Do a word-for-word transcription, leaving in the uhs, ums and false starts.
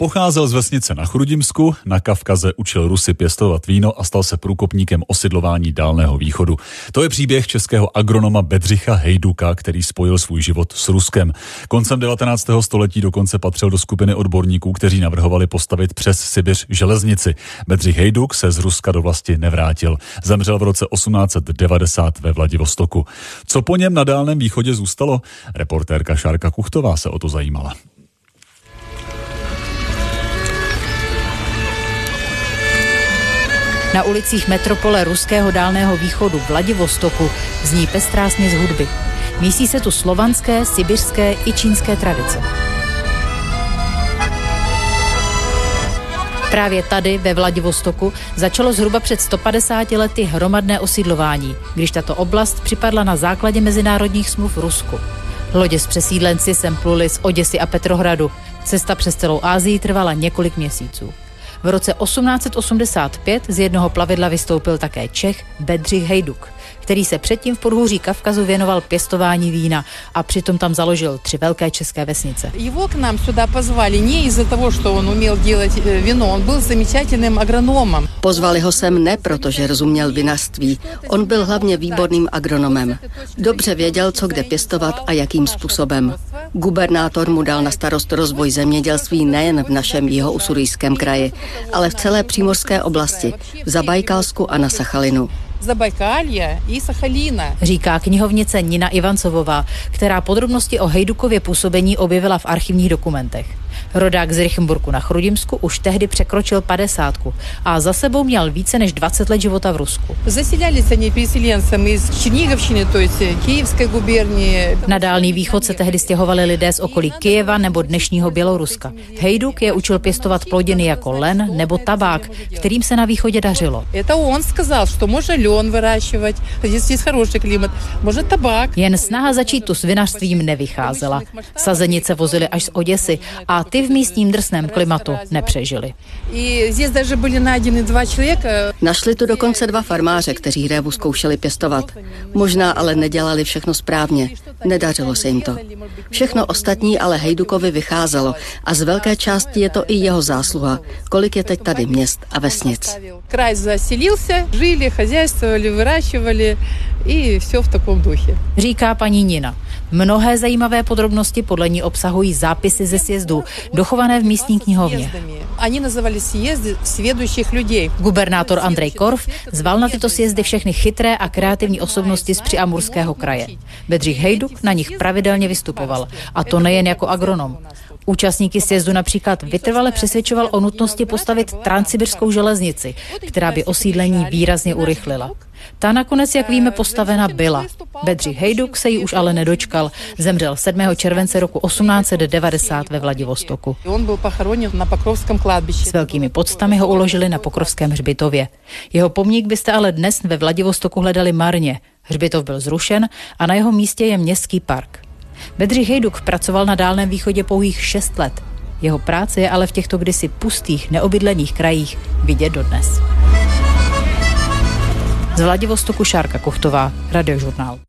Pocházel z vesnice na Chrudimsku, na Kavkaze učil Rusy pěstovat víno a stal se průkopníkem osidlování Dálného východu. To je příběh českého agronoma Bedřicha Hejduka, který spojil svůj život s Ruskem. Koncem devatenáctého století dokonce patřil do skupiny odborníků, kteří navrhovali postavit přes Sibiř železnici. Bedřich Hejduk se z Ruska do vlasti nevrátil. Zemřel v roce osmnáct set devadesát ve Vladivostoku. Co po něm na Dálném východě zůstalo? Reportérka Šárka Kuchtová se o to zajímala. Na ulicích metropole ruského Dálného východu Vladivostoku zní pestrá směs hudby. Mísí se tu slovanské, sibiřské i čínské tradice. Právě tady, ve Vladivostoku, začalo zhruba před sto padesáti lety hromadné osídlování, když tato oblast připadla na základě mezinárodních smluv Rusku. Lodě s přesídlenci sem pluli z Oděsy a Petrohradu. Cesta přes celou Asii trvala několik měsíců. V roce osmnáct set osmdesát pět z jednoho plavidla vystoupil také Čech Bedřich Hejduk, který se předtím v podhůří Kavkazu věnoval pěstování vína a přitom tam založil tři velké české vesnice. Его к нам сюда позвали не из-за того, что он умел делать вино, он был замечательным агрономом. Pozvali ho sem ne proto, že rozuměl vinařství. On byl hlavně výborným agronomem. Dobře věděl, co kde pěstovat a jakým způsobem. Gubernátor mu dal na starost rozvoj zemědělství nejen v našem jihoussurýském kraji, ale v celé přímořské oblasti, v Zabajkalsku a na Sachalinu. Zabajkalje i Sachalina. Říká knihovnice Nina Ivancovová, která podrobnosti o Hejdukově působení objevila v archivních dokumentech. Rodák z Rychmburku na Chrudimsku už tehdy překročil padesátku a za sebou měl více než dvacet let života v Rusku. Zaселялись они переселенцами из Черниговщины, то есть Киевской губернии. Na Dálný východ se tehdy stěhovali lidé z okolí Kyjeva nebo dnešního Běloruska. Hejduk je učil pěstovat plodiny jako len nebo tabák, kterým se na východě dařilo. Это он сказал, что можно лен выращивать, здесь хороший климат, может табак. Jen snaha začít tu s vinařstvím nevycházela. Sazenice vozily až z Oděsy a ty v místním drsném klimatu nepřežili. Našli tu dokonce dva farmáře, kteří révu zkoušeli pěstovat. Možná ale nedělali všechno správně. Nedařilo se jim to. Všechno ostatní ale Hejdukovi vycházelo a z velké části je to i jeho zásluha, kolik je teď tady měst a vesnic. Kraj zaселился, žili, хозяйствовали, выращивали и все в таком духе. Říká paní Nina. Mnohé zajímavé podrobnosti podle ní obsahují zápisy ze sjezdů, dochované v místní knihovně. Они называли съезды сведущих людей. Gubernátor Andrej Korf zval na tyto sjezdy všechny chytré a kreativní osobnosti z Přiamurského kraje. Bedřich Hejduk na nich pravidelně vystupoval, a to nejen jako agronom. Účastníky sjezdu například vytrvale přesvědčoval o nutnosti postavit transsibirskou železnici, která by osídlení výrazně urychlila. Ta nakonec, jak víme, postavena byla. Bedřich Hejduk se jí už ale nedočkal. Zemřel sedmého července roku osmnáct set devadesát ve Vladivostoku. S velkými poctami ho uložili na Pokrovském hřbitově. Jeho pomník byste ale dnes ve Vladivostoku hledali marně. Hřbitov byl zrušen a na jeho místě je městský park. Bedřich Hejduk pracoval na Dálném východě pouhých šest let. Jeho práce je ale v těchto kdysi pustých, neobydlených krajích vidět dodnes. Z Vladivostoku Šárka Kuchtová, Radiožurnál.